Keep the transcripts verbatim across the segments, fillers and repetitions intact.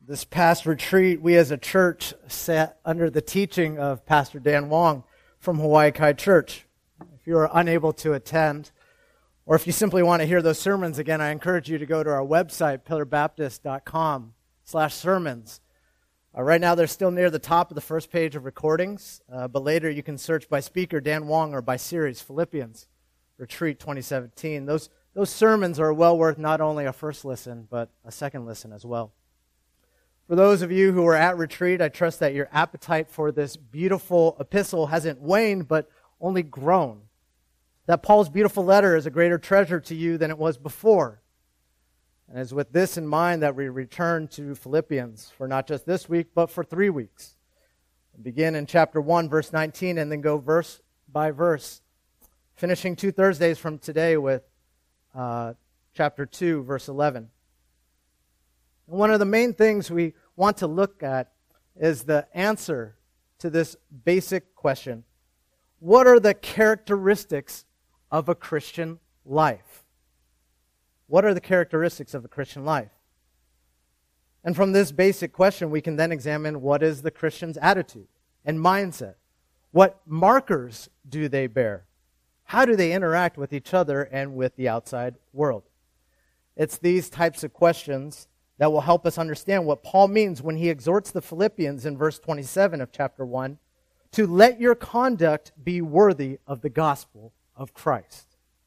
This past retreat, we as a church sat under the teaching of Pastor Dan Wong from Hawaii Kai Church. If you are unable to attend, or if you simply want to hear those sermons again, I encourage you to go to our website, pillarbaptist.com slash sermons. Uh, right now, they're still near the top of the first page of recordings, uh, but later you can search by speaker Dan Wong or by series Philippians Retreat twenty seventeen. Those, those sermons are well worth not only a first listen, but a second listen as well. For those of you who were at retreat, I trust that your appetite for this beautiful epistle hasn't waned, but only grown. That Paul's beautiful letter is a greater treasure to you than it was before. And it's with this in mind that we return to Philippians for not just this week, but for three weeks. We begin in chapter one, verse nineteen, and then go verse by verse, finishing two Thursdays from today with uh, chapter two, verse eleven. And one of the main things we want to look at is the answer to this basic question. What are the characteristics of a Christian life? What are the characteristics of a Christian life? And from this basic question, we can then examine what is the Christian's attitude and mindset. What markers do they bear? How do they interact with each other and with the outside world? It's these types of questions that will help us understand what Paul means when he exhorts the Philippians in verse twenty-seven of chapter one to let your conduct be worthy of the gospel of Christ.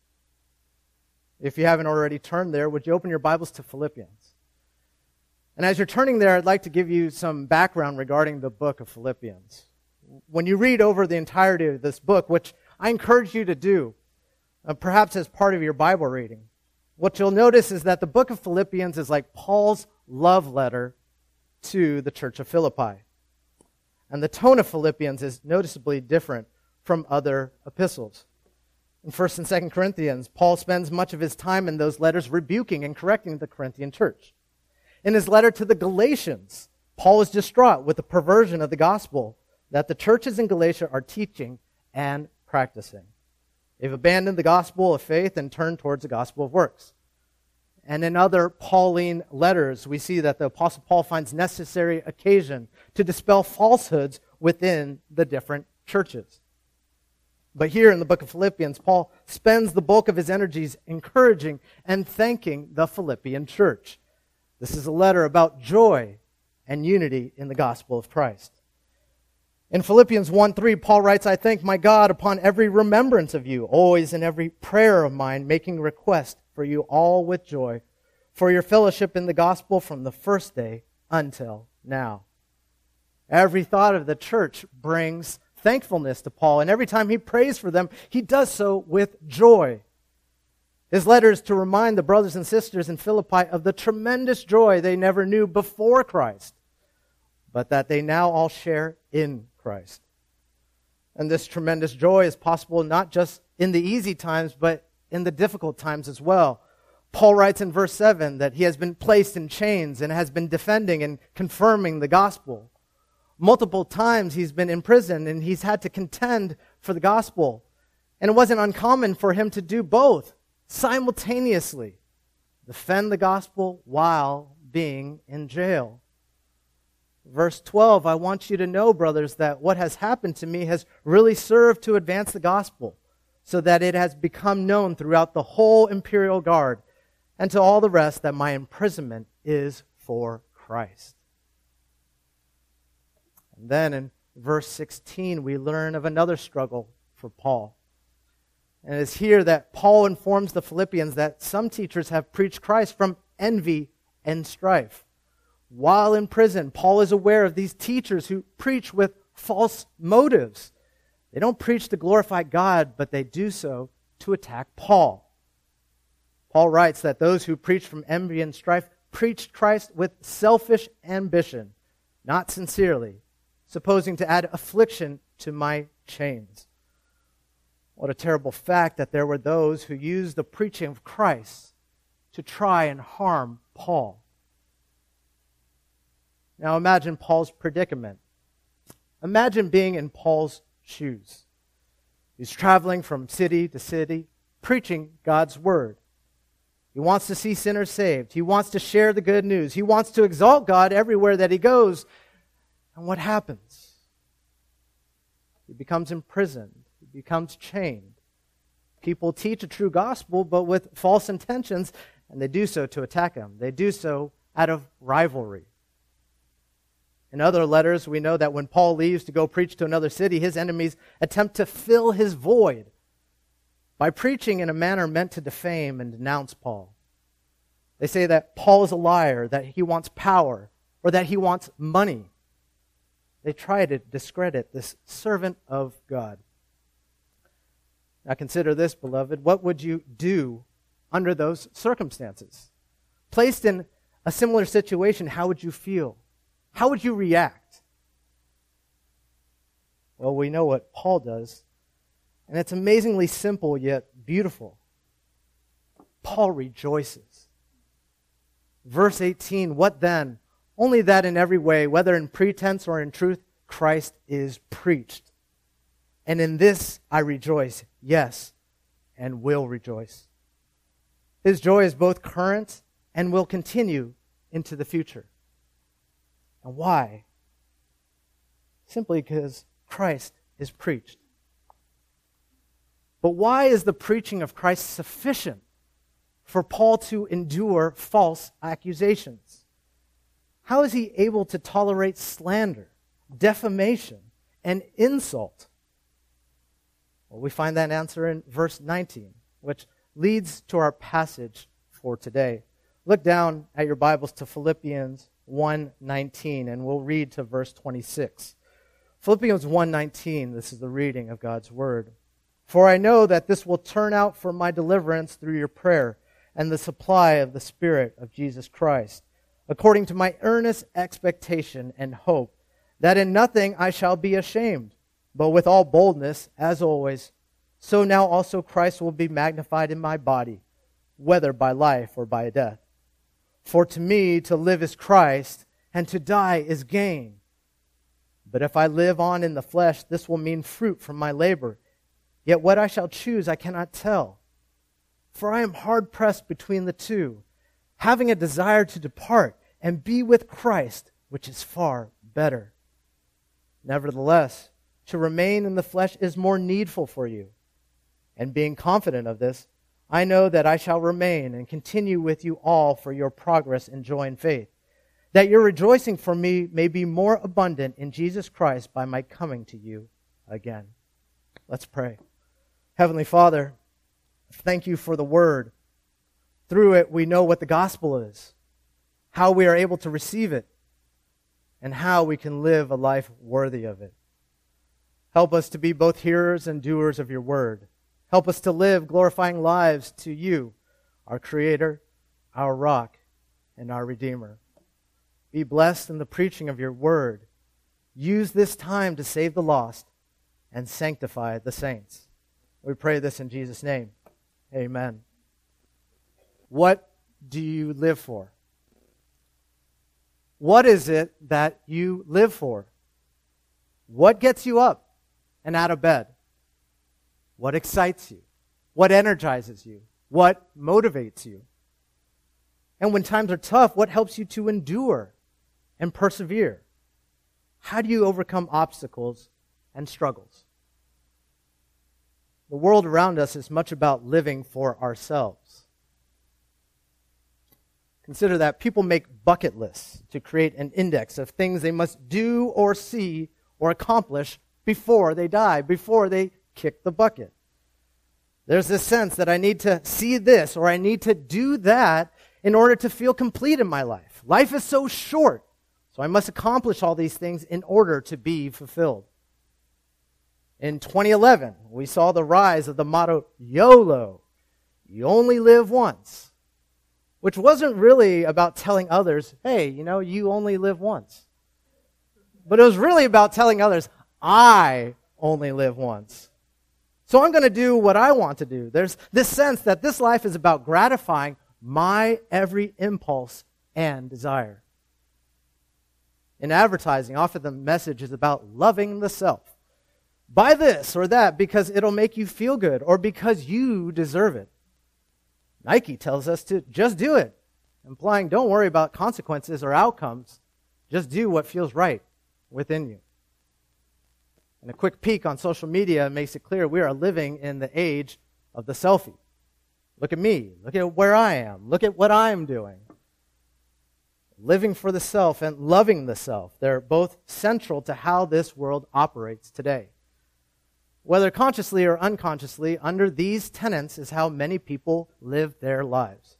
If you haven't already turned there, would you open your Bibles to Philippians? And as you're turning there, I'd like to give you some background regarding the book of Philippians. When you read over the entirety of this book, which I encourage you to do, uh, perhaps as part of your Bible reading, what you'll notice is that the book of Philippians is like Paul's love letter to the church of Philippi. And the tone of Philippians is noticeably different from other epistles. In First and Second Corinthians, Paul spends much of his time in those letters rebuking and correcting the Corinthian church. In his letter to the Galatians, Paul is distraught with the perversion of the gospel that the churches in Galatia are teaching and practicing. They've abandoned the gospel of faith and turned towards the gospel of works. And in other Pauline letters, we see that the Apostle Paul finds necessary occasion to dispel falsehoods within the different churches. But here in the book of Philippians, Paul spends the bulk of his energies encouraging and thanking the Philippian church. This is a letter about joy and unity in the gospel of Christ. In Philippians one three, Paul writes, I thank my God upon every remembrance of you, always in every prayer of mine, making request for you all with joy, for your fellowship in the gospel from the first day until now. Every thought of the church brings thankfulness to Paul, and every time he prays for them, he does so with joy. His letter is to remind the brothers and sisters in Philippi of the tremendous joy they never knew before Christ, but that they now all share in Christ. And this tremendous joy is possible not just in the easy times, but in the difficult times as well. Paul writes in verse seven that he has been placed in chains and has been defending and confirming the gospel. Multiple times he's been in prison and he's had to contend for the gospel. And it wasn't uncommon for him to do both simultaneously, defend the gospel while being in jail. Verse twelve, I want you to know, brothers, that what has happened to me has really served to advance the gospel, so that it has become known throughout the whole imperial guard and to all the rest that my imprisonment is for Christ. And then in verse sixteen, we learn of another struggle for Paul. And it's here that Paul informs the Philippians that some teachers have preached Christ from envy and strife. While in prison, Paul is aware of these teachers who preach with false motives. They don't preach to glorify God, but they do so to attack Paul. Paul writes that those who preach from envy and strife preached Christ with selfish ambition, not sincerely, supposing to add affliction to my chains. What a terrible fact that there were those who used the preaching of Christ to try and harm Paul. Now imagine Paul's predicament. Imagine being in Paul's shoes. He's traveling from city to city, preaching God's word. He wants to see sinners saved. He wants to share the good news. He wants to exalt God everywhere that he goes. And what happens? He becomes imprisoned. He becomes chained. People teach a true gospel, but with false intentions, and they do so to attack him. They do so out of rivalry. In other letters, we know that when Paul leaves to go preach to another city, his enemies attempt to fill his void by preaching in a manner meant to defame and denounce Paul. They say that Paul is a liar, that he wants power, or that he wants money. They try to discredit this servant of God. Now consider this, beloved. What would you do under those circumstances? Placed in a similar situation, how would you feel? How would you react? Well, we know what Paul does, and it's amazingly simple yet beautiful. Paul rejoices. Verse eighteen, what then? Only that in every way, whether in pretense or in truth, Christ is preached. And in this I rejoice, yes, and will rejoice. His joy is both current and will continue into the future. And why? Simply because Christ is preached. But why is the preaching of Christ sufficient for Paul to endure false accusations? How is he able to tolerate slander, defamation, and insult? Well, we find that answer in verse nineteen, which leads to our passage for today. Look down at your Bibles to Philippians one nineteen, and we'll read to verse twenty-six. Philippians one nineteen, this is the reading of God's Word. For I know that this will turn out for my deliverance through your prayer and the supply of the Spirit of Jesus Christ, according to my earnest expectation and hope, that in nothing I shall be ashamed, but with all boldness, as always, so now also Christ will be magnified in my body, whether by life or by death. For to me to live is Christ, and to die is gain. But if I live on in the flesh, this will mean fruit from my labor. Yet what I shall choose I cannot tell. For I am hard-pressed between the two, having a desire to depart and be with Christ, which is far better. Nevertheless, to remain in the flesh is more needful for you. And being confident of this, I know that I shall remain and continue with you all for your progress in joy and faith, that your rejoicing for me may be more abundant in Jesus Christ by my coming to you again. Let's pray. Heavenly Father, thank you for the Word. Through it, we know what the gospel is, how we are able to receive it, and how we can live a life worthy of it. Help us to be both hearers and doers of your Word. Help us to live glorifying lives to you, our Creator, our Rock, and our Redeemer. Be blessed in the preaching of your Word. Use this time to save the lost and sanctify the saints. We pray this in Jesus' name. Amen. What do you live for? What is it that you live for? What gets you up and out of bed? What excites you? What energizes you? What motivates you? And when times are tough, what helps you to endure and persevere? How do you overcome obstacles and struggles? The world around us is much about living for ourselves. Consider that people make bucket lists to create an index of things they must do or see or accomplish before they die, before they kick the bucket. There's this sense that I need to see this or I need to do that in order to feel complete in my life. Life is so short, so I must accomplish all these things in order to be fulfilled. In twenty eleven, we saw the rise of the motto, YOLO, you only live once, which wasn't really about telling others, hey, you know, you only live once. But it was really about telling others, I only live once. So I'm going to do what I want to do. There's this sense that this life is about gratifying my every impulse and desire. In advertising, often the message is about loving the self. Buy this or that because it'll make you feel good or because you deserve it. Nike tells us to just do it, implying don't worry about consequences or outcomes. Just do what feels right within you. And a quick peek on social media makes it clear we are living in the age of the selfie. Look at me. Look at where I am. Look at what I'm doing. Living for the self and loving the self, they're both central to how this world operates today. Whether consciously or unconsciously, under these tenets is how many people live their lives.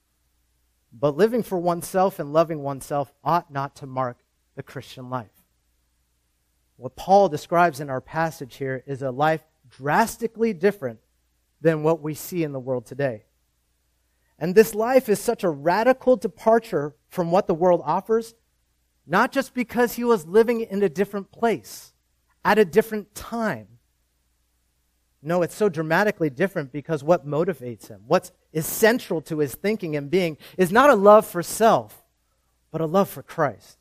But living for oneself and loving oneself ought not to mark the Christian life. What Paul describes in our passage here is a life drastically different than what we see in the world today. And this life is such a radical departure from what the world offers, not just because he was living in a different place, at a different time. No, it's so dramatically different because what motivates him, what is central to his thinking and being, is not a love for self, but a love for Christ.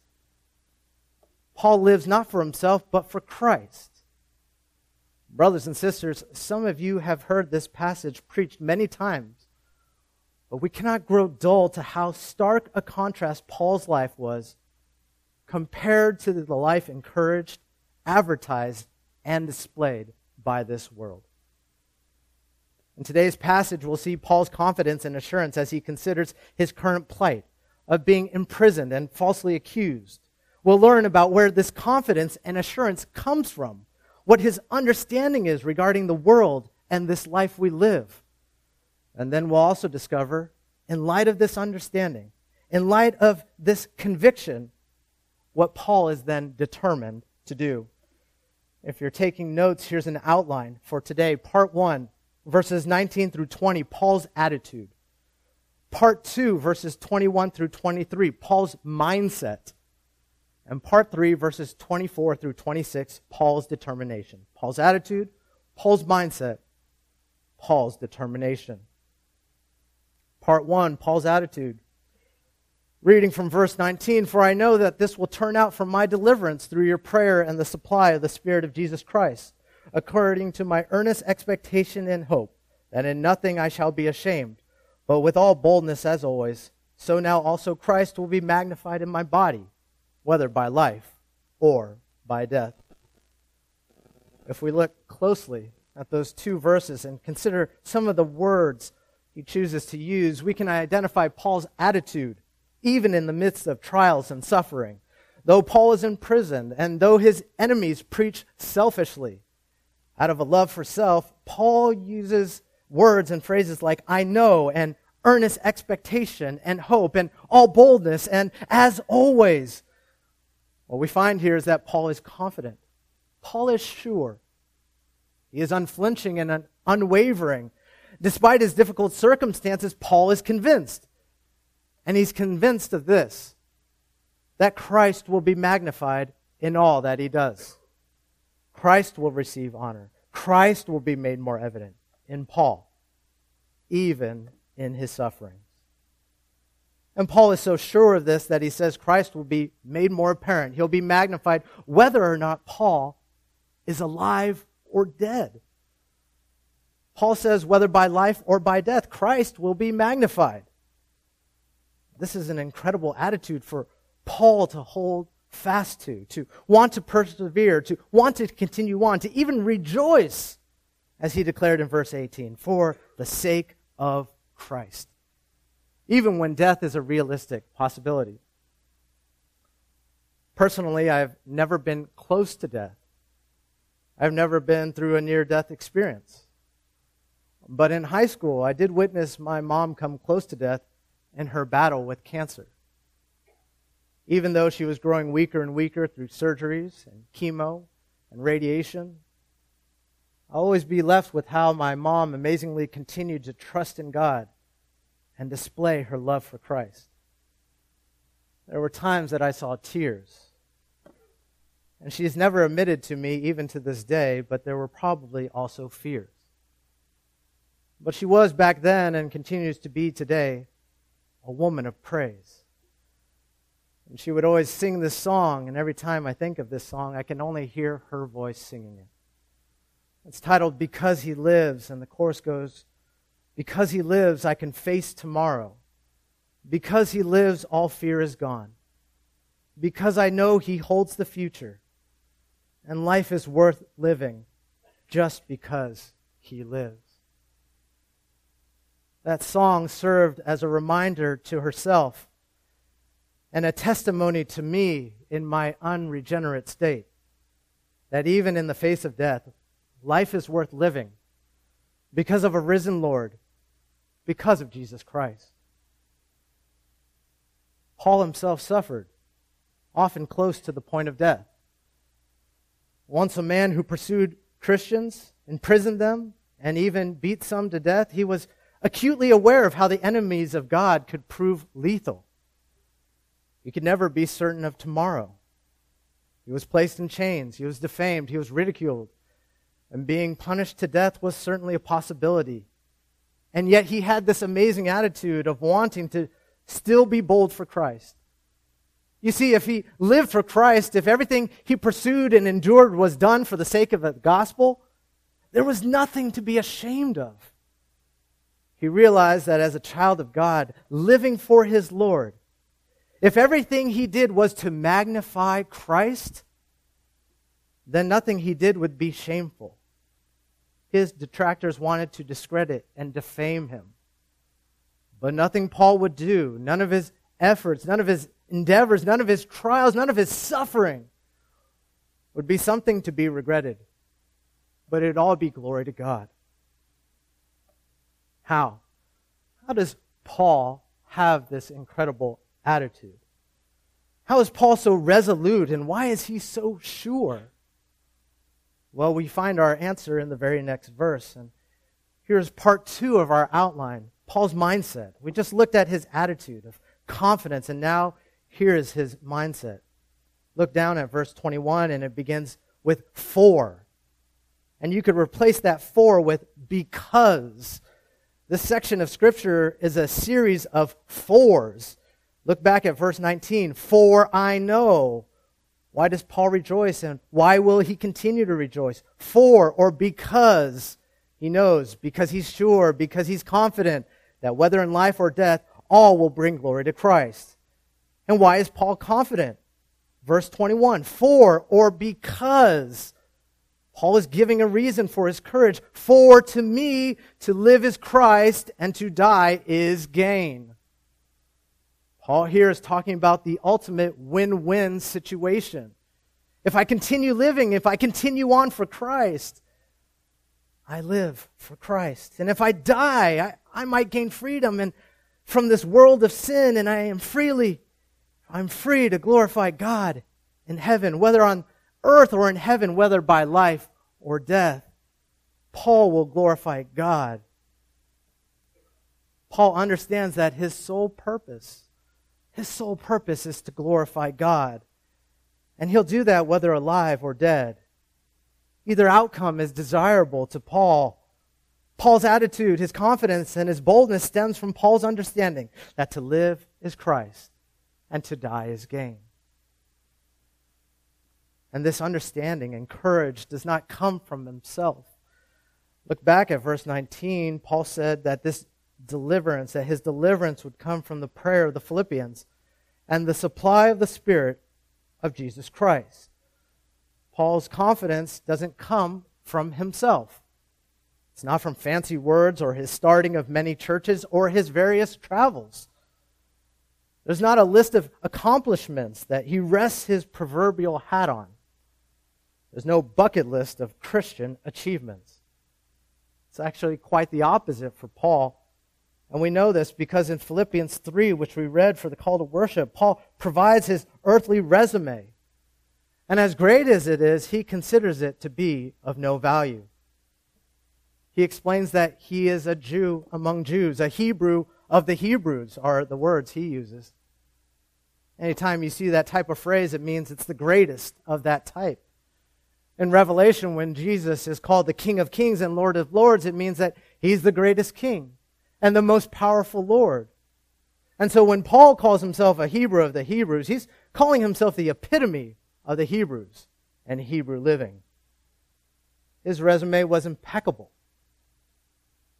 Paul lives not for himself, but for Christ. Brothers and sisters, some of you have heard this passage preached many times, but we cannot grow dull to how stark a contrast Paul's life was compared to the life encouraged, advertised, and displayed by this world. In today's passage, we'll see Paul's confidence and assurance as he considers his current plight of being imprisoned and falsely accused. We'll learn about where this confidence and assurance comes from, what his understanding is regarding the world and this life we live. And then we'll also discover, in light of this understanding, in light of this conviction, what Paul is then determined to do. If you're taking notes, here's an outline for today. Part one, verses nineteen through twenty, Paul's attitude. Part two, verses twenty-one through twenty-three, Paul's mindset. And part three, verses twenty-four through twenty-six, Paul's determination. Paul's attitude, Paul's mindset, Paul's determination. Part one, Paul's attitude. Reading from verse nineteen, "For I know that this will turn out for my deliverance through your prayer and the supply of the Spirit of Jesus Christ, according to my earnest expectation and hope, that in nothing I shall be ashamed, but with all boldness as always, so now also Christ will be magnified in my body, whether by life or by death." If we look closely at those two verses and consider some of the words he chooses to use, we can identify Paul's attitude, even in the midst of trials and suffering. Though Paul is imprisoned, and though his enemies preach selfishly, out of a love for self, Paul uses words and phrases like "I know" and "earnest expectation" and "hope" and "all boldness" and "as always." What we find here is that Paul is confident. Paul is sure. He is unflinching and un- unwavering. Despite his difficult circumstances, Paul is convinced. And he's convinced of this, that Christ will be magnified in all that he does. Christ will receive honor. Christ will be made more evident in Paul, even in his sufferings. And Paul is so sure of this that he says Christ will be made more apparent. He'll be magnified whether or not Paul is alive or dead. Paul says whether by life or by death, Christ will be magnified. This is an incredible attitude for Paul to hold fast to, to want to persevere, to want to continue on, to even rejoice, as he declared in verse eighteen, for the sake of Christ, even when death is a realistic possibility. Personally, I've never been close to death. I've never been through a near-death experience. But in high school, I did witness my mom come close to death in her battle with cancer. Even though she was growing weaker and weaker through surgeries and chemo and radiation, I'll always be left with how my mom amazingly continued to trust in God and display her love for Christ. There were times that I saw tears. And she's never admitted to me, even to this day, but there were probably also fears. But she was back then and continues to be today a woman of praise. And she would always sing this song, and every time I think of this song, I can only hear her voice singing it. It's titled "Because He Lives," and the chorus goes, Because he lives, I can face tomorrow. Because he lives, all fear is gone. Because I know he holds the future. And life is worth living just because he lives. That song served as a reminder to herself and a testimony to me in my unregenerate state, that even in the face of death, life is worth living because of a risen Lord, because of Jesus Christ. Paul himself suffered, often close to the point of death. Once a man who pursued Christians, imprisoned them, and even beat some to death, he was acutely aware of how the enemies of God could prove lethal. He could never be certain of tomorrow. He was placed in chains. He was defamed. He was ridiculed. And being punished to death was certainly a possibility. And yet he had this amazing attitude of wanting to still be bold for Christ. You see, if he lived for Christ, if everything he pursued and endured was done for the sake of the gospel, there was nothing to be ashamed of. He realized that as a child of God, living for his Lord, if everything he did was to magnify Christ, then nothing he did would be shameful. His detractors wanted to discredit and defame him. But nothing Paul would do, none of his efforts, none of his endeavors, none of his trials, none of his suffering would be something to be regretted. But it'd all be glory to God. How? How does Paul have this incredible attitude? How is Paul so resolute, and why is he so sure? Well, we find our answer in the very next verse. And here's part two of our outline, Paul's mindset. We just looked at his attitude of confidence, and now here is his mindset. Look down at verse twenty-one, and it begins with for. And you could replace that for with because. This section of Scripture is a series of fors. Look back at verse nineteen. For I know. Why does Paul rejoice, and why will he continue to rejoice? For, or because he knows, because he's sure, because he's confident that whether in life or death, all will bring glory to Christ. And why is Paul confident? Verse twenty-one. For, or because. Paul is giving a reason for his courage. For to me, to live is Christ, and to die is gain. Paul here is talking about the ultimate win-win situation. If I continue living, if I continue on for Christ, I live for Christ. And if I die, I, I might gain freedom and from this world of sin, and I am freely, I'm free to glorify God in heaven, whether on earth or in heaven, whether by life or death. Paul will glorify God. Paul understands that his sole purpose, his sole purpose is to glorify God. And he'll do that whether alive or dead. Either outcome is desirable to Paul. Paul's attitude, his confidence, and his boldness stems from Paul's understanding that to live is Christ and to die is gain. And this understanding and courage does not come from himself. Look back at verse nineteen. Paul said that this deliverance, that his deliverance would come from the prayer of the Philippians and the supply of the Spirit of Jesus Christ. Paul's confidence doesn't come from himself. It's not from fancy words or his starting of many churches or his various travels. There's not a list of accomplishments that he rests his proverbial hat on. There's no bucket list of Christian achievements. It's actually quite the opposite for Paul. And we know this because in Philippians three, which we read for the call to worship, Paul provides his earthly resume. And as great as it is, he considers it to be of no value. He explains that he is a Jew among Jews, a Hebrew of the Hebrews are the words he uses. Anytime you see that type of phrase, it means it's the greatest of that type. In Revelation, when Jesus is called the King of Kings and Lord of Lords, it means that he's the greatest king and the most powerful Lord. And so when Paul calls himself a Hebrew of the Hebrews, he's calling himself the epitome of the Hebrews and Hebrew living. His resume was impeccable.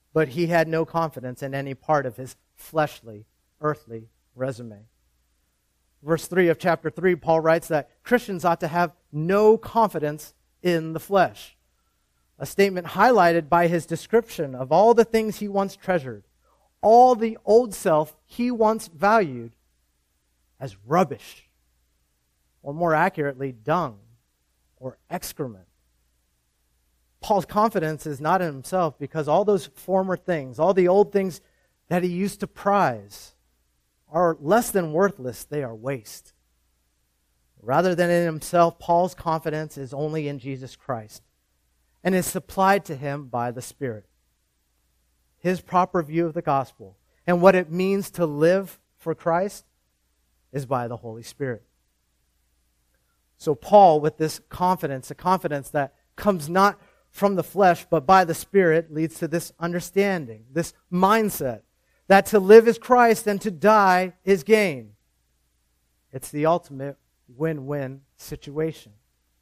but he had no confidence in any part of his fleshly, earthly resume. Verse three of chapter three, Paul writes that Christians ought to have no confidence in the flesh, a statement highlighted by his description of all the things he once treasured, all the old self he once valued as rubbish, or more accurately, dung or excrement. Paul's confidence is not in himself because all those former things, all the old things that he used to prize, are less than worthless. They are waste. Rather than in himself, Paul's confidence is only in Jesus Christ and is supplied to him by the Spirit. His proper view of the gospel and what it means to live for Christ is by the Holy Spirit. So Paul, with this confidence, a confidence that comes not from the flesh but by the Spirit, leads to this understanding, this mindset, that to live is Christ and to die is gain. It's the ultimate win-win situation.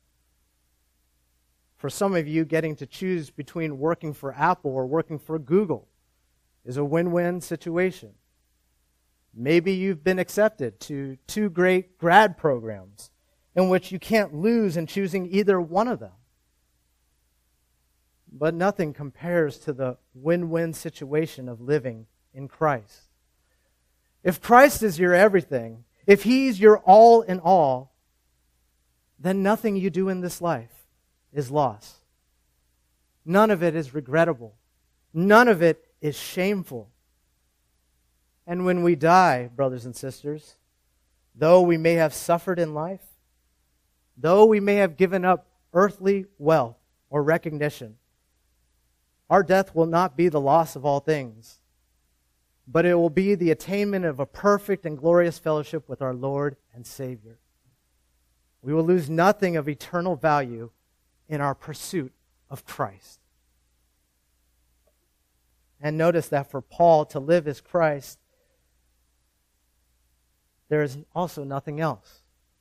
For some of you, getting to choose between working for Apple or working for Google is a win-win situation. Maybe you've been accepted to two great grad programs in which you can't lose in choosing either one of them. But nothing compares to the win-win situation of living in Christ. If Christ is your everything, if He's your all in all, then nothing you do in this life is loss. None of it is regrettable. None of it is shameful. And when we die, brothers and sisters, though we may have suffered in life, though we may have given up earthly wealth or recognition, our death will not be the loss of all things, but it will be the attainment of a perfect and glorious fellowship with our Lord and Savior. We will lose nothing of eternal value in our pursuit of Christ. And notice that for Paul, to live is Christ. There is also nothing else.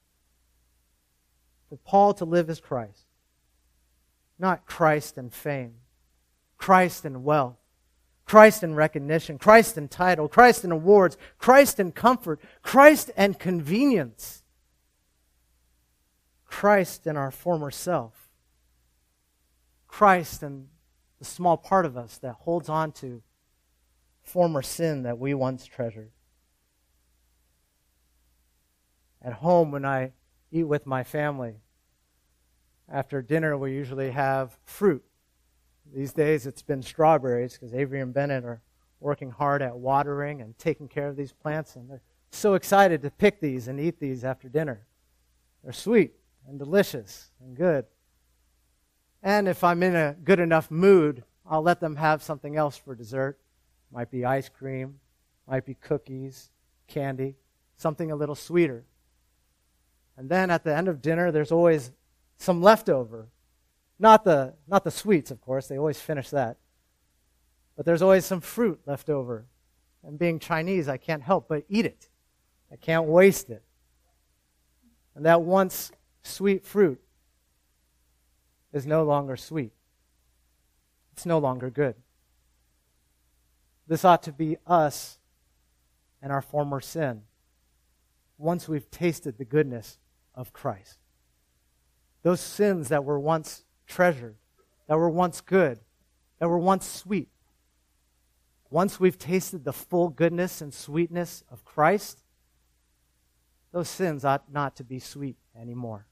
For Paul to live is Christ. Not Christ and fame, Christ and wealth, Christ and recognition, Christ and title, Christ and awards, Christ and comfort, Christ and convenience, Christ and our former self, Christ and the small part of us that holds on to former sin that we once treasured. At home, when I eat with my family, after dinner we usually have fruit. These days it's been strawberries because Avery and Bennett are working hard at watering and taking care of these plants, and they're so excited to pick these and eat these after dinner. They're sweet and delicious and good. And if I'm in a good enough mood, I'll let them have something else for dessert. Might be ice cream, might be cookies, candy, something a little sweeter. And then at the end of dinner, there's always some leftover. Not the, not the sweets, of course. They always finish that. But there's always some fruit left over. And being Chinese, I can't help but eat it. I can't waste it. And that once sweet fruit is no longer sweet. It's no longer good. This ought to be us and our former sin once we've tasted the goodness of Christ. Those sins that were once treasured, that were once good, that were once sweet. Once we've tasted the full goodness and sweetness of Christ, those sins ought not to be sweet anymore.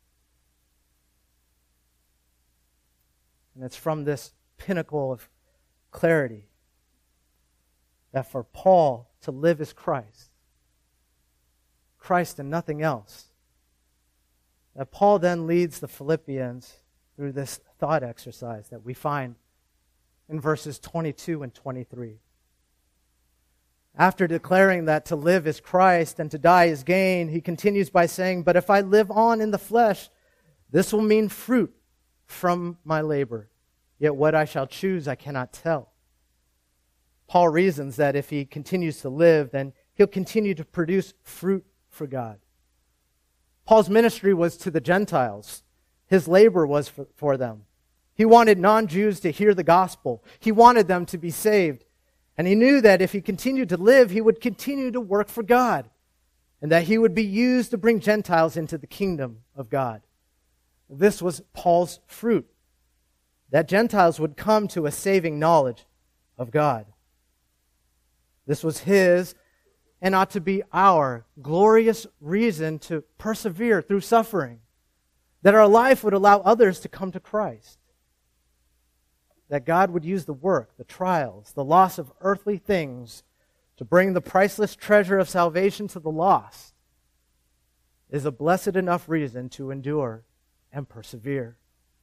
And it's from this pinnacle of clarity that for Paul to live is Christ, Christ and nothing else, that Paul then leads the Philippians through this thought exercise that we find in verses twenty-two and twenty-three. After declaring that to live is Christ and to die is gain, he continues by saying, "But if I live on in the flesh, this will mean fruit from my labor. Yet what I shall choose I cannot tell." Paul reasons that if he continues to live, then he'll continue to produce fruit for God. Paul's ministry was to the Gentiles. His labor was for, for them. He wanted non-Jews to hear the gospel. He wanted them to be saved. And he knew that if he continued to live, he would continue to work for God, and that he would be used to bring Gentiles into the kingdom of God. This was Paul's fruit, that Gentiles would come to a saving knowledge of God. This was his, and ought to be our, glorious reason to persevere through suffering, that our life would allow others to come to Christ, that God would use the work, the trials, the loss of earthly things to bring the priceless treasure of salvation to the lost, is a blessed enough reason to endure and persevere.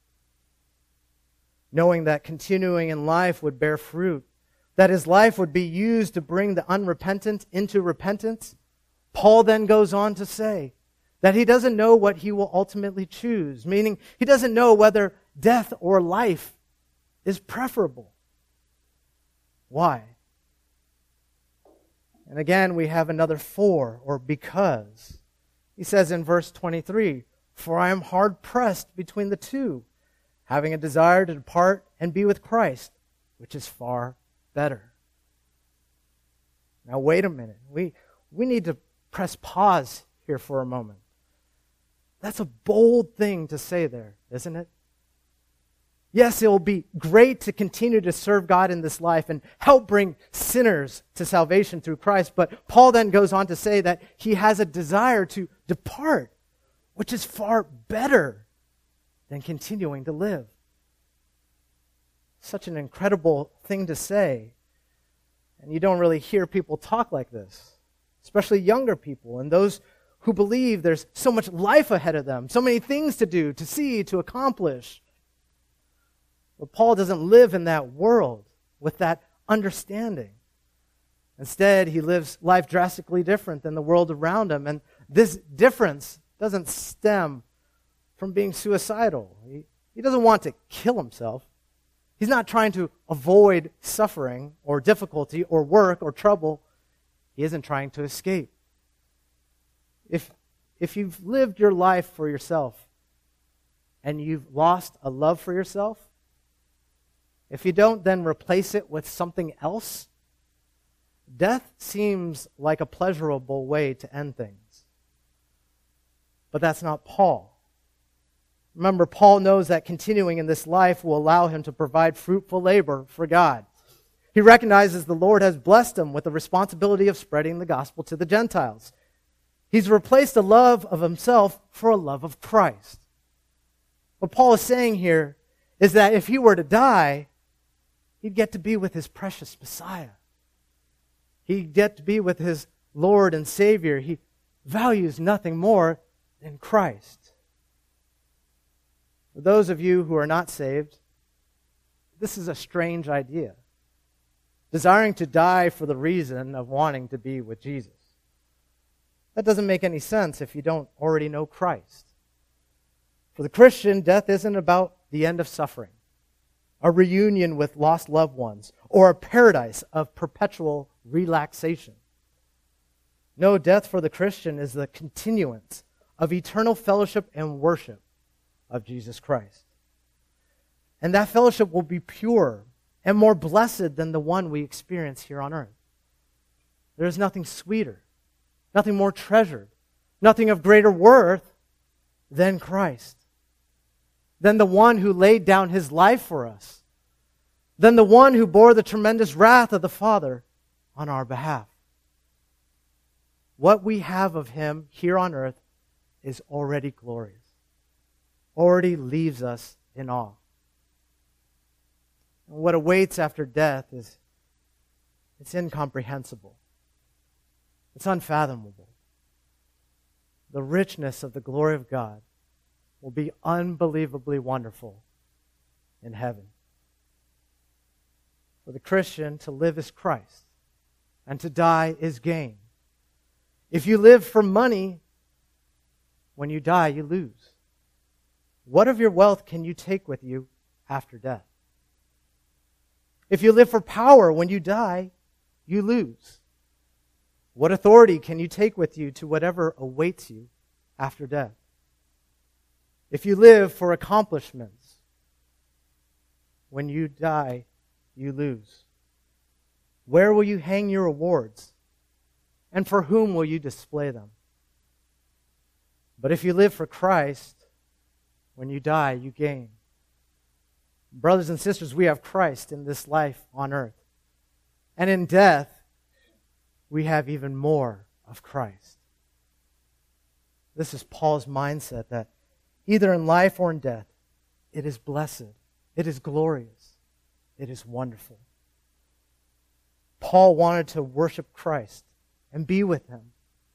Knowing that continuing in life would bear fruit, that his life would be used to bring the unrepentant into repentance, Paul then goes on to say that he doesn't know what he will ultimately choose, meaning he doesn't know whether death or life is preferable. Why? And again, we have another for, or because. He says in verse twenty-three, "For I am hard pressed between the two, having a desire to depart and be with Christ, which is far better." Now wait a minute. We, we need to press pause here for a moment. That's a bold thing to say there, isn't it? Yes, it will be great to continue to serve God in this life and help bring sinners to salvation through Christ. But Paul then goes on to say that he has a desire to depart, which is far better than continuing to live. Such an incredible thing to say. And you don't really hear people talk like this, especially younger people and those who believe there's so much life ahead of them, so many things to do, to see, to accomplish. But Paul doesn't live in that world with that understanding. Instead, he lives life drastically different than the world around him. And this difference doesn't stem from being suicidal. He, he doesn't want to kill himself. He's not trying to avoid suffering or difficulty or work or trouble. He isn't trying to escape. If, if you've lived your life for yourself and you've lost a love for yourself, if you don't then replace it with something else, death seems like a pleasurable way to end things. But that's not Paul. Remember, Paul knows that continuing in this life will allow him to provide fruitful labor for God. He recognizes the Lord has blessed him with the responsibility of spreading the gospel to the Gentiles. He's replaced a love of himself for a love of Christ. What Paul is saying here is that if he were to die, he'd get to be with his precious Messiah. He'd get to be with his Lord and Savior. He values nothing more than Christ. For those of you who are not saved, this is a strange idea. Desiring to die for the reason of wanting to be with Jesus. That doesn't make any sense if you don't already know Christ. For the Christian, death isn't about the end of suffering, a reunion with lost loved ones, or a paradise of perpetual relaxation. No, death for the Christian is the continuance of eternal fellowship and worship of Jesus Christ. And that fellowship will be pure and more blessed than the one we experience here on earth. There is nothing sweeter, nothing more treasured, nothing of greater worth than Christ, than the one who laid down his life for us, than the one who bore the tremendous wrath of the Father on our behalf. What we have of him here on earth is already glorious, already leaves us in awe. And what awaits after death is it's incomprehensible. It's unfathomable. The richness of the glory of God will be unbelievably wonderful in heaven. For the Christian, to live is Christ, and to die is gain. If you live for money, when you die, you lose. What of your wealth can you take with you after death? If you live for power, when you die, you lose. What authority can you take with you to whatever awaits you after death? If you live for accomplishments, when you die, you lose? Where will you hang your rewards? And for whom will you display them? But if you live for Christ, when you die, you gain. Brothers and sisters, we have Christ in this life on earth. And in death, we have even more of Christ. This is Paul's mindset that either in life or in death, it is blessed, it is glorious, it is wonderful. Paul wanted to worship Christ and be with Him.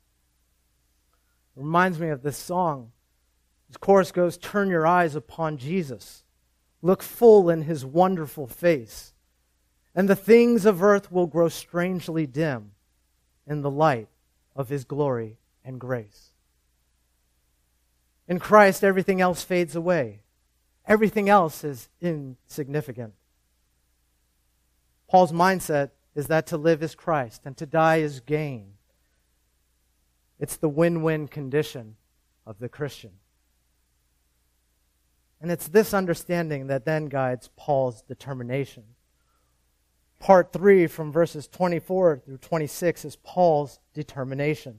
It reminds me of this song. The chorus goes, "Turn your eyes upon Jesus. Look full in His wonderful face. And the things of earth will grow strangely dim in the light of His glory and grace." In Christ, everything else fades away. Everything else is insignificant. Paul's mindset is that to live is Christ and to die is gain. It's the win-win condition of the Christian. And it's this understanding that then guides Paul's determination. Part three, from verses twenty-four through twenty-six, is Paul's determination.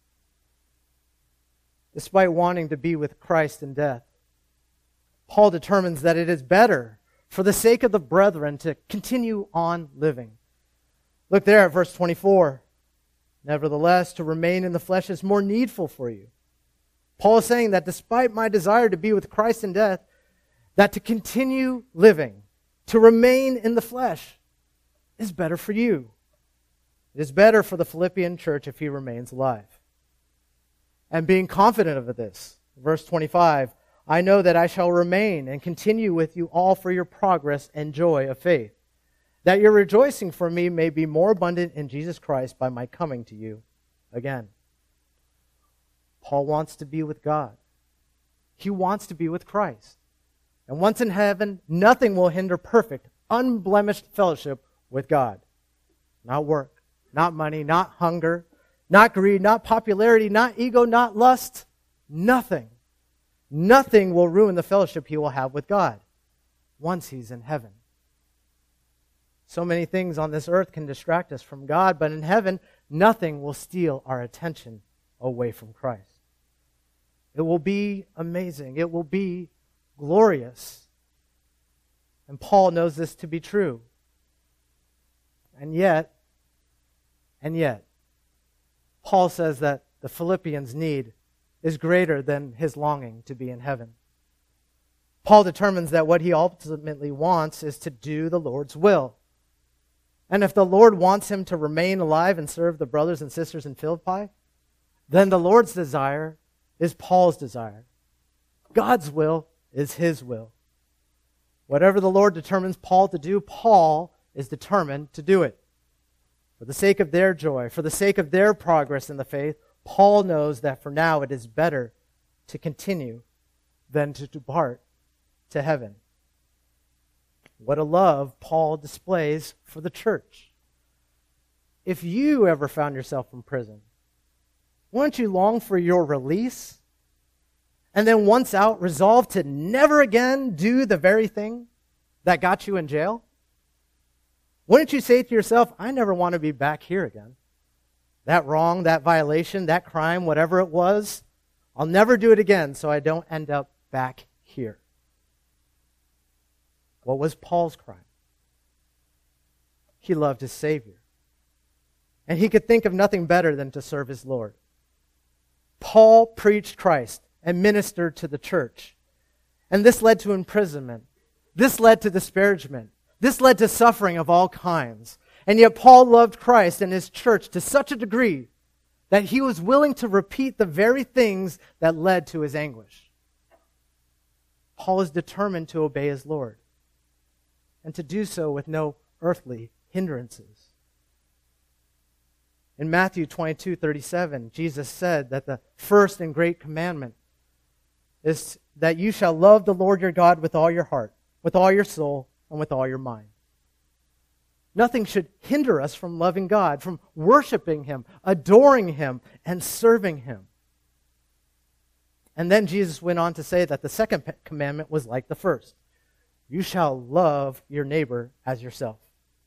Despite wanting to be with Christ in death, Paul determines that it is better, for the sake of the brethren, to continue on living. Look there at verse twenty-four. "Nevertheless, to remain in the flesh is more needful for you." Paul is saying that despite my desire to be with Christ in death, that to continue living, to remain in the flesh, is better for you. It is better for the Philippian church if he remains alive. And being confident of this, verse twenty-five, "I know that I shall remain and continue with you all for your progress and joy of faith, that your rejoicing for me may be more abundant in Jesus Christ by my coming to you again." Paul wants to be with God. He wants to be with Christ. And once in heaven, nothing will hinder perfect, unblemished fellowship with God. Not work, not money, not hunger, not greed, not popularity, not ego, not lust. Nothing. Nothing will ruin the fellowship he will have with God once he's in heaven. So many things on this earth can distract us from God, but in heaven, nothing will steal our attention away from Christ. It will be amazing. It will be glorious. And Paul knows this to be true. And yet, and yet, Paul says that the Philippians' need is greater than his longing to be in heaven. Paul determines that what he ultimately wants is to do the Lord's will. And if the Lord wants him to remain alive and serve the brothers and sisters in Philippi, then the Lord's desire is Paul's desire. God's will is his will. Whatever the Lord determines Paul to do, Paul is determined to do it. For the sake of their joy, for the sake of their progress in the faith, Paul knows that for now it is better to continue than to depart to heaven. What a love Paul displays for the church. If you ever found yourself in prison, wouldn't you long for your release? And then once out, resolve to never again do the very thing that got you in jail? Wouldn't you say to yourself, I never want to be back here again? That wrong, that violation, that crime, whatever it was, I'll never do it again so I don't end up back here. What was Paul's crime? He loved his Savior. And he could think of nothing better than to serve his Lord. Paul preached Christ and ministered to the church. And this led to imprisonment. This led to disparagement. This led to suffering of all kinds. And yet Paul loved Christ and his church to such a degree that he was willing to repeat the very things that led to his anguish. Paul is determined to obey his Lord and to do so with no earthly hindrances. In Matthew twenty-two thirty-seven, Jesus said that the first and great commandment is that you shall love the Lord your God with all your heart, with all your soul, and with all your mind. Nothing should hinder us from loving God, from worshiping Him, adoring Him, and serving Him. And then Jesus went on to say that the second commandment was like the first. you shall love your neighbor as yourself.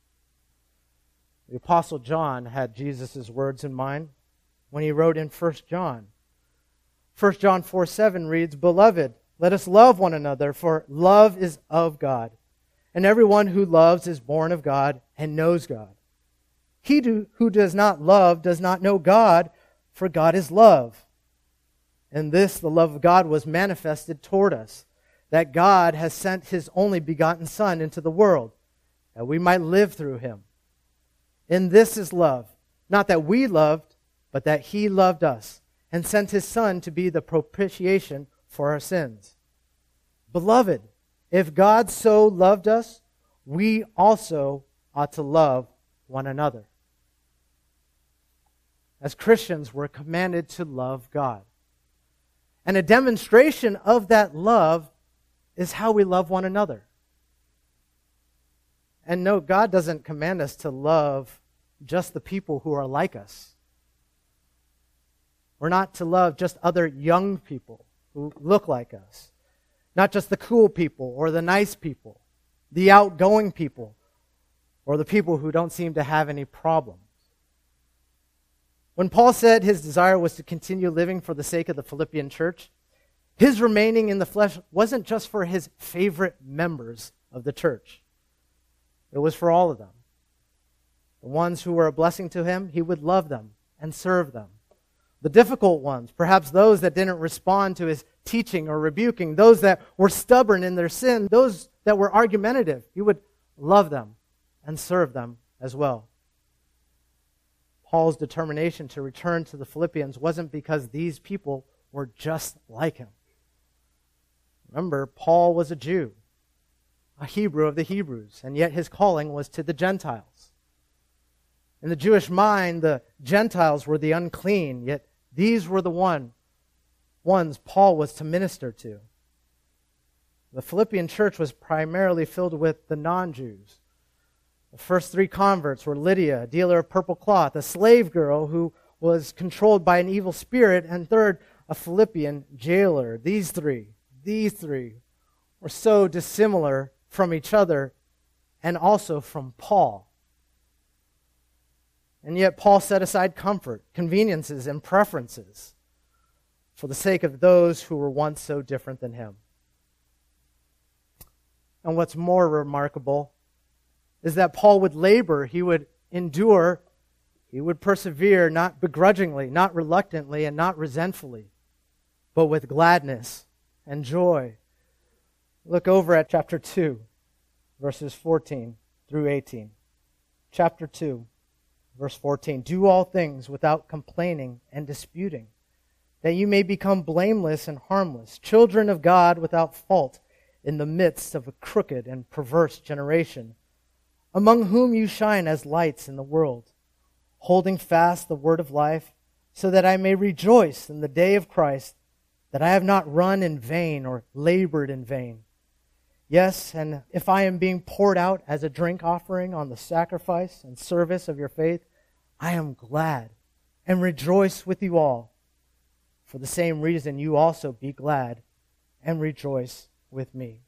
The Apostle John had Jesus' words in mind when he wrote in First John. First John four seven reads, Beloved, let us love one another, for love is of God. And everyone who loves is born of God and knows God. He do, who does not love does not know God, for God is love. And this, the love of God, was manifested toward us, that God has sent His only begotten Son into the world, that we might live through Him. And this is love, not that we loved, but that He loved us, and sent His Son to be the propitiation for our sins. Beloved, if God so loved us, we also ought to love one another. As Christians, we're commanded to love God. And a demonstration of that love is how we love one another. And no, God doesn't command us to love just the people who are like us. We're not to love just other young people who look like us. Not just the cool people or the nice people, the outgoing people, or the people who don't seem to have any problems. When Paul said his desire was to continue living for the sake of the Philippian church, his remaining in the flesh wasn't just for his favorite members of the church. It was for all of them. The ones who were a blessing to him, he would love them and serve them. The difficult ones, perhaps those that didn't respond to his teaching or rebuking, those that were stubborn in their sin, those that were argumentative, he would love them and serve them as well. Paul's determination to return to the Philippians wasn't because these people were just like him. Remember, Paul was a Jew, a Hebrew of the Hebrews, and yet his calling was to the Gentiles. In the Jewish mind, the Gentiles were the unclean, yet these were the one, ones Paul was to minister to. The Philippian church was primarily filled with the non-Jews. The first three converts were Lydia, a dealer of purple cloth, a slave girl who was controlled by an evil spirit, and third, a Philippian jailer. These three, these three were so dissimilar from each other and also from Paul. And yet Paul set aside comfort, conveniences, and preferences for the sake of those who were once so different than him. And what's more remarkable is that Paul would labor, he would endure, he would persevere, not begrudgingly, not reluctantly, and not resentfully, but with gladness and joy. Look over at chapter two, verses fourteen through eighteen. Chapter two, verse fourteen. Do all things without complaining and disputing, that you may become blameless and harmless, children of God without fault, in the midst of a crooked and perverse generation, among whom you shine as lights in the world, holding fast the word of life, so that I may rejoice in the day of Christ, that I have not run in vain or labored in vain. Yes, and if I am being poured out as a drink offering on the sacrifice and service of your faith, I am glad and rejoice with you all. For the same reason, you also be glad and rejoice with me.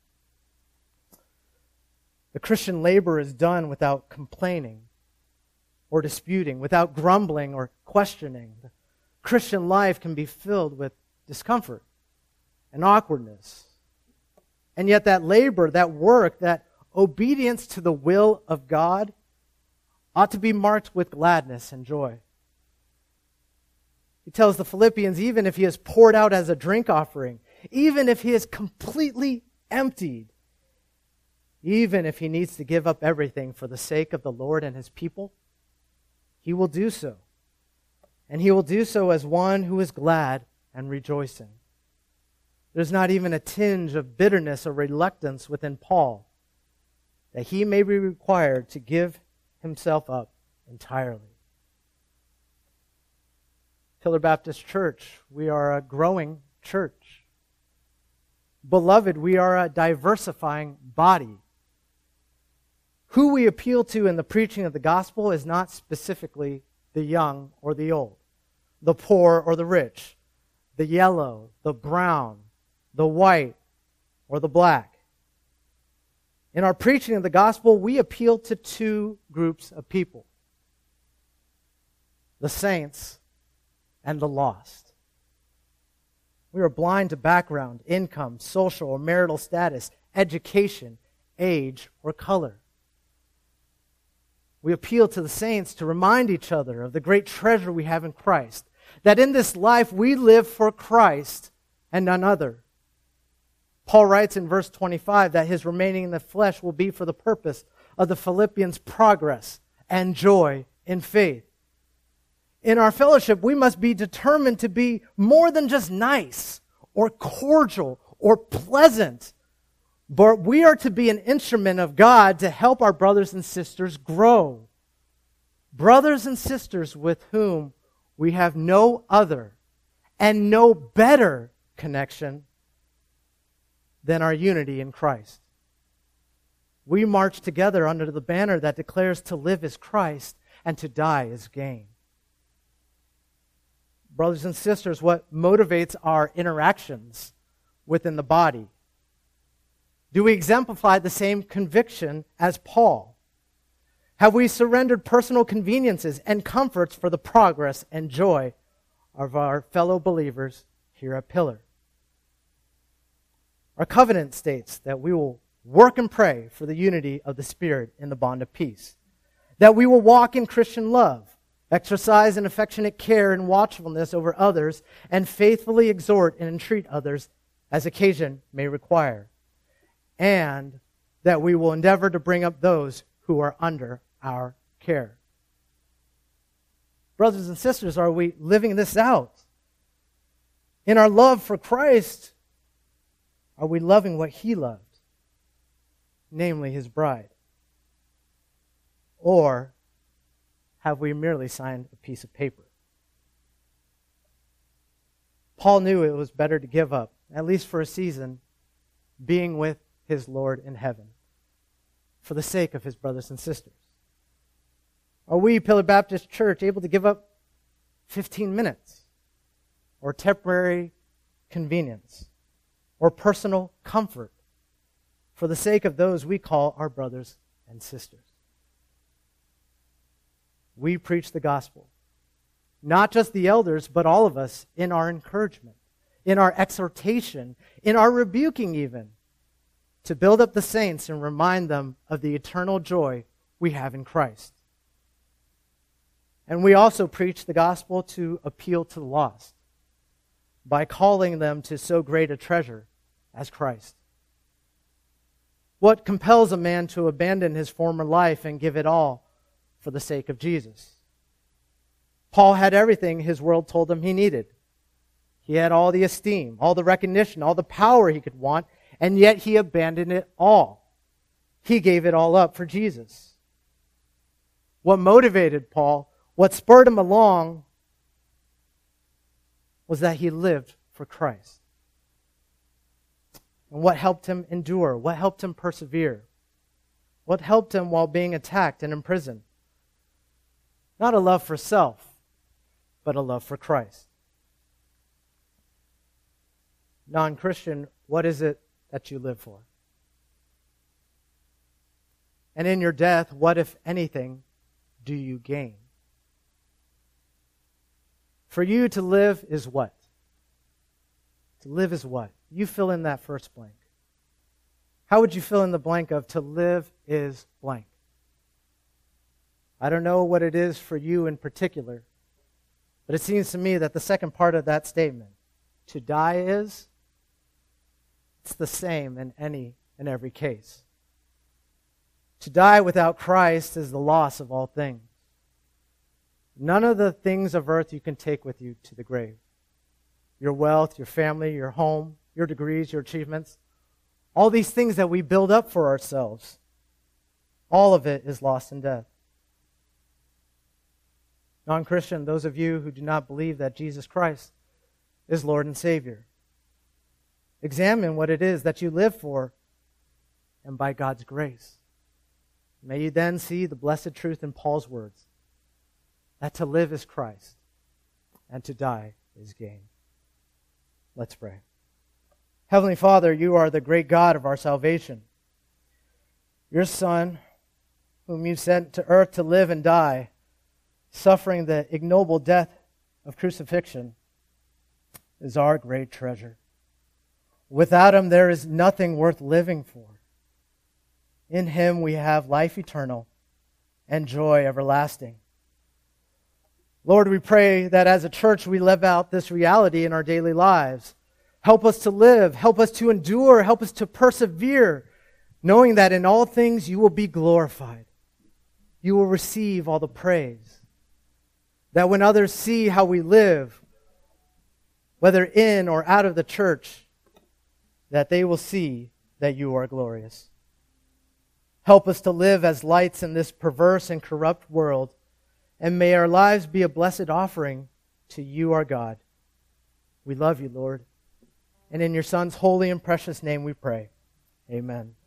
The Christian labor is done without complaining or disputing, without grumbling or questioning. The Christian life can be filled with discomfort and awkwardness. And yet that labor, that work, that obedience to the will of God ought to be marked with gladness and joy. He tells the Philippians, even if he is poured out as a drink offering, even if he is completely emptied, even if he needs to give up everything for the sake of the Lord and his people, he will do so. And he will do so as one who is glad and rejoicing. There's not even a tinge of bitterness or reluctance within Paul that he may be required to give himself up entirely. Pillar Baptist Church, we are a growing church. Beloved, we are a diversifying body. Who we appeal to in the preaching of the gospel is not specifically the young or the old, the poor or the rich, the yellow, the brown, the white, or the black. In our preaching of the gospel, we appeal to two groups of people: the saints and the lost. We are blind to background, income, social or marital status, education, age, or color. We appeal to the saints to remind each other of the great treasure we have in Christ, that in this life we live for Christ and none other. Paul writes in verse twenty-five that his remaining in the flesh will be for the purpose of the Philippians' progress and joy in faith. In our fellowship, we must be determined to be more than just nice or cordial or pleasant, but we are to be an instrument of God to help our brothers and sisters grow. Brothers and sisters with whom we have no other and no better connection than our unity in Christ. We march together under the banner that declares to live is Christ and to die is gain. Brothers and sisters, what motivates our interactions within the body? Do we exemplify the same conviction as Paul? Have we surrendered personal conveniences and comforts for the progress and joy of our fellow believers here at Pillar? Our covenant states that we will work and pray for the unity of the Spirit in the bond of peace, that we will walk in Christian love, exercise an affectionate care and watchfulness over others, and faithfully exhort and entreat others as occasion may require, and that we will endeavor to bring up those who are under our care. Brothers and sisters, are we living this out? In our love for Christ, are we loving what He loved, namely His bride? Or have we merely signed a piece of paper? Paul knew it was better to give up, at least for a season, being with his Lord in heaven for the sake of his brothers and sisters. Are we, Pillar Baptist Church, able to give up fifteen minutes or temporary convenience or personal comfort for the sake of those we call our brothers and sisters? We preach the gospel, not just the elders, but all of us, in our encouragement, in our exhortation, in our rebuking even, to build up the saints and remind them of the eternal joy we have in Christ. And we also preach the gospel to appeal to the lost by calling them to so great a treasure as Christ. What compels a man to abandon his former life and give it all for the sake of Jesus? Paul had everything his world told him he needed. He had all the esteem, all the recognition, all the power he could want, and yet he abandoned it all. He gave it all up for Jesus. What motivated Paul, what spurred him along, was that he lived for Christ. And what helped him endure? What helped him persevere? What helped him while being attacked and imprisoned? Not a love for self, but a love for Christ. Non-Christian, what is it that you live for? And in your death, what, if anything, do you gain? For you to live is what? To live is what? You fill in that first blank. How would you fill in the blank of to live is blank? I don't know what it is for you in particular, but it seems to me that the second part of that statement, to die is, it's the same in any and every case. To die without Christ is the loss of all things. None of the things of earth you can take with you to the grave. Your wealth, your family, your home, your degrees, your achievements, all these things that we build up for ourselves, all of it is lost in death. Non-Christian, those of you who do not believe that Jesus Christ is Lord and Savior, examine what it is that you live for, and by God's grace, may you then see the blessed truth in Paul's words, that to live is Christ, and to die is gain. Let's pray. Heavenly Father, you are the great God of our salvation. Your Son, whom you sent to earth to live and die, suffering the ignoble death of crucifixion, is our great treasure. Without him, there is nothing worth living for. In him we have life eternal and joy everlasting. Lord, we pray that as a church we live out this reality in our daily lives. Help us to live, help us to endure, help us to persevere, knowing that in all things you will be glorified. You will receive all the praise. That when others see how we live, whether in or out of the church, that they will see that you are glorious. Help us to live as lights in this perverse and corrupt world, and may our lives be a blessed offering to you, our God. We love you, Lord. And in your Son's holy and precious name we pray. Amen.